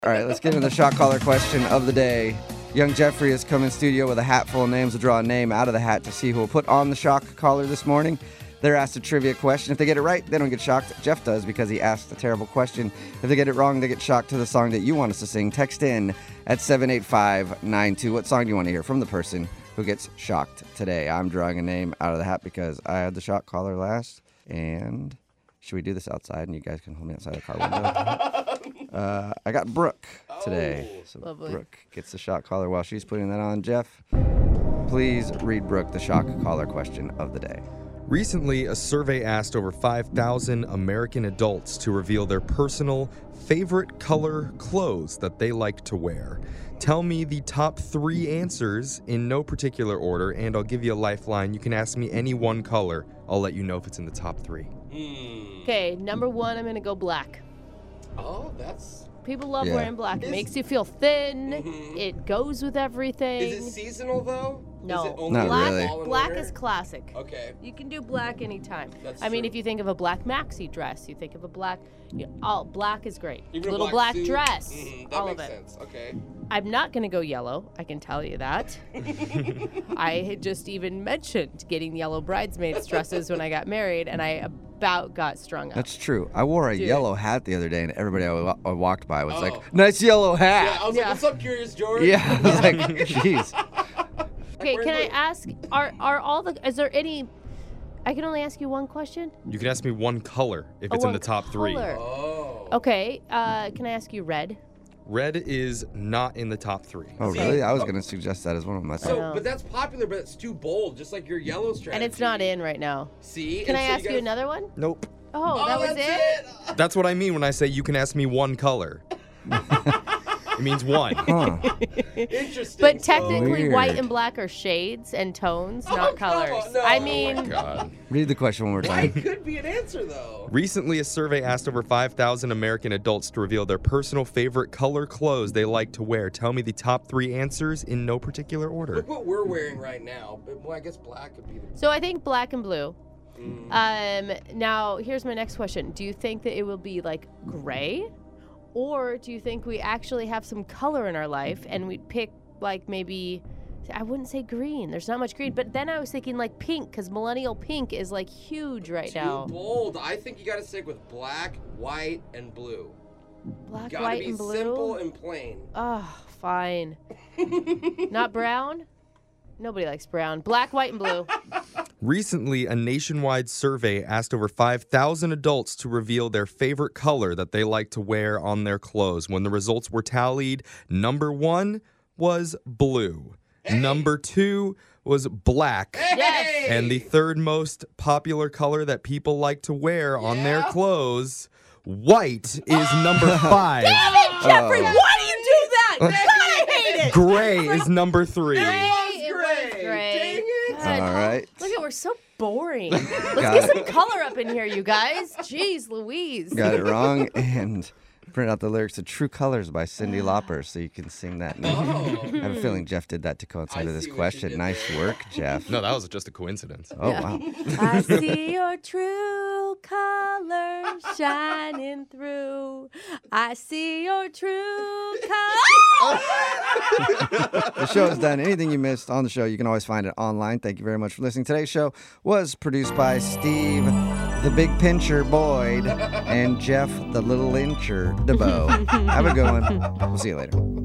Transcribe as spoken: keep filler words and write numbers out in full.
All right, let's get into the shot caller question of the day. Young Jeffrey has come in studio with a hat full of names. We'll draw a name out of the hat to see who will put on the shock collar this morning. They're asked a trivia question. If they get it right, they don't get shocked. Jeff does because he asked a terrible question. If they get it wrong, they get shocked to the song that you want us to sing. Text in at seven eight five nine two. What song do you want to hear from the person who gets shocked today? I'm drawing a name out of the hat because I had the shock collar last. And should we do this outside and you guys can hold me outside the car window? uh, I got Brooke today. Oh, so lovely. Brooke gets the shock collar while she's putting that on. Jeff, please read Brooke the shock collar question of the day. Recently, a survey asked over five thousand American adults to reveal their personal favorite color clothes that they like to wear. Tell me the top three answers in no particular order, and I'll give you a lifeline. You can ask me any one color. I'll let you know if it's in the top three. Mm. Okay, number one, I'm going to go black. Oh, that's... People love Yeah. wearing black. It Is- makes you feel thin. Mhm. It goes with everything. Is it seasonal, though? No. Is it only Not black, really. fall and black winter? is classic. Okay. You can do black anytime. That's I mean, true. if you think of a black maxi dress, you think of a black, you know, all black is great. Even a Little black, suit? dress, Mhm, that all of makes it. sense. Okay. I'm not going to go yellow. I can tell you that. I had just even mentioned getting yellow bridesmaids dresses when I got married, and I about got strung up. That's true. I wore a Dude. yellow hat the other day, and everybody I, wa- I walked by was Oh. like, nice yellow Yeah, hat. I was Yeah. like, what's up, Curious George? Yeah, I was like, jeez. Okay, Where- can I where- ask, are are all the, is there any, I can only ask you one question? You can ask me one color if Oh, it's in one the top three. color. Oh. Okay, uh, can I ask you red? Red is not in the top three. Oh, See? really? I was going to suggest that as one of my So, know. but that's popular, but it's too bold, just like your yellow strategy. And it's not in right now. See? Can And I so ask you gotta- another one? Nope. Oh, Oh, that was that's it? That's what I mean when I say you can ask me one color. It means one. Huh. Interesting. But so- technically, white Weird. and black are shades and tones, Oh, not come on, colors. no. I Oh my mean, God. Read the question one more White time. could be an answer, though. Recently, a survey asked over five thousand American adults to reveal their personal favorite color clothes they like to wear. Tell me the top three answers in no particular order. Look what we're wearing right now. But, well, I guess black could be the... so I think black and blue. Mm. Um, now, here's my next question. Do you think that it will be like gray? Or do you think we actually have some color in our life and we'd pick like maybe, I wouldn't say green. There's not much green. But then I was thinking like pink because millennial pink is like huge right Too now. bold. I think you got to stick with black, white, and blue. Black, Gotta white, be and blue. simple and plain. Oh, fine. Not brown? Nobody likes brown. Black, white, and blue. Recently, a nationwide survey asked over five thousand adults to reveal their favorite color that they like to wear on their clothes. When the results were tallied, number one was blue. Number two was black. Yes. And the third most popular color that people like to wear on their Yeah? clothes, white, is number five. Jeffrey, Oh. why do you do that? God, I hate it. Gray is number three. Gray, was it gray. was gray. Dang it. God. All right. Look at, we're so boring. Let's Got get it. some color up in here, you guys. Jeez Louise. Got it wrong. And print out the lyrics to True Colors by Cyndi Lauper so you can sing that now. Oh. I have a feeling Jeff did that to coincide I with this see what you question. did Nice there. work, Jeff. No, that was just a coincidence. Oh, Yeah. wow. I see your true colors shining through. I see your true colors. The show is done. Anything you missed on the show, you can always find it online. Thank you very much for listening. Today's show was produced by Steve, the Big Pincher Boyd, and Jeff, the Little Lyncher DeBow. Have a good one. We'll see you later.